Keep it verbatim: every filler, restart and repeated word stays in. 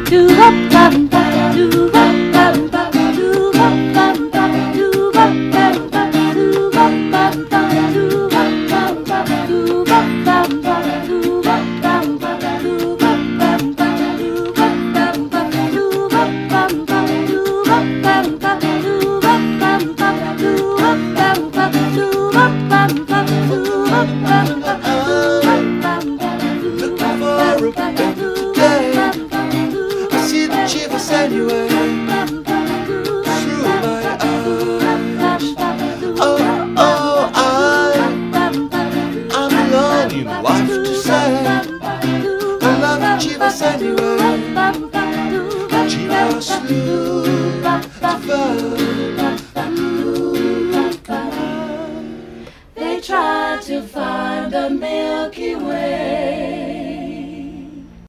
Anyway, through my eyes. Oh, oh, I, I'm longing, what to say. I love Chivas anyway. Chivas Blue.